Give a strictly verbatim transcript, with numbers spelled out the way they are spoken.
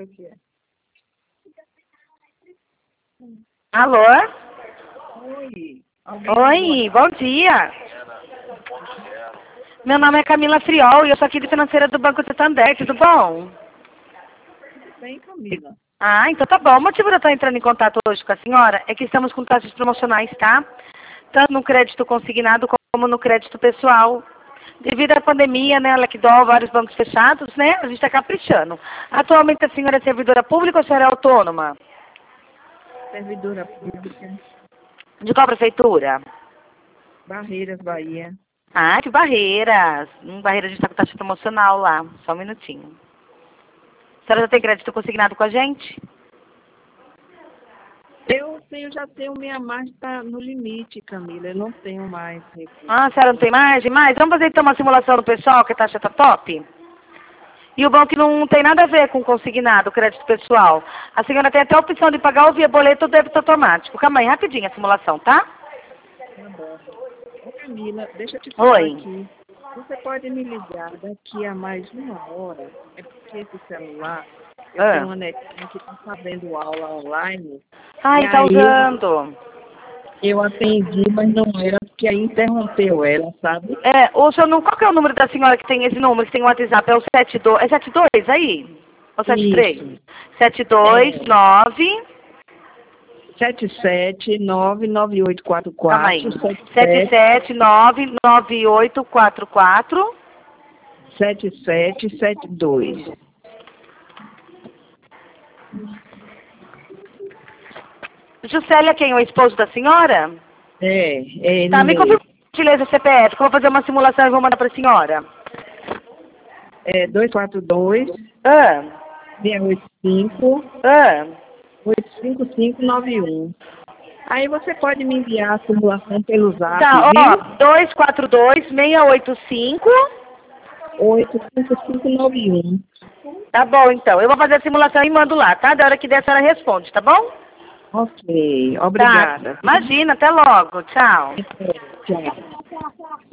ver o que é. Alô? Oi. Oi, bom dia. Meu nome é Camila Friol e eu sou aqui de financeira do Banco Santander, tudo bom? Tudo bem, Camila? Ah, então tá bom. O motivo de eu estar entrando em contato hoje com a senhora é que estamos com taxas promocionais, tá? Tanto no crédito consignado como no crédito pessoal. Devido à pandemia, né, Lecdol, vários bancos fechados, né, a gente está caprichando. Atualmente a senhora é servidora pública ou a senhora é autônoma? Servidora pública, De qual prefeitura? Barreiras, Bahia. Ah, de Barreiras. Hum, Barreiras a gente está com taxa promocional lá. Só um minutinho. A senhora já tem crédito consignado com a gente? Eu tenho, já tenho minha margem tá no limite, Camila. Eu não tenho mais recursos. Ah, a senhora não tem margem? Mais? Vamos fazer então uma simulação do pessoal, que a taxa tá top? E o bom é que não tem nada a ver com consignado, crédito pessoal. A senhora tem até a opção de pagar ou via boleto ou débito automático. Calma aí, rapidinho a simulação, tá? Tá bom. Ô, Camila, deixa eu te falar Oi. aqui. Você pode me ligar daqui a mais uma hora. É porque esse celular, eu Ah. tenho uma netinha que está fazendo aula online. Ai, E tá aí usando. eu atendi, mas não era porque aí interrompeu ela, sabe? É, o seu, nu- qual que é o número da senhora que tem esse número, que tem o WhatsApp? É o setenta e dois, é setenta e dois aí? Ou setenta e três? Isso. sete dois É. nove sete sete nove nove oito quatro Calma aí. quatro sete sete nove nove oito quatro quatro sete sete sete dois. Juscelia quem? O esposo da senhora? É, é ele Tá, me confirma, mesmo. por gentileza, o C P F, que eu vou fazer uma simulação e vou mandar pra senhora. É dois quatro dois, Ah, seis oito cinco, ah. oito cinco cinco nove um. Aí você pode me enviar a simulação pelo zap, Tá, ó, viu? dois quatro dois, seis oito cinco. oito cinco cinco nove um. Tá bom, então. Eu vou fazer a simulação e mando lá, tá? Da hora que der, a senhora responde, tá bom? Ok, Tá. obrigada. Imagina, até logo. Tchau. Tchau.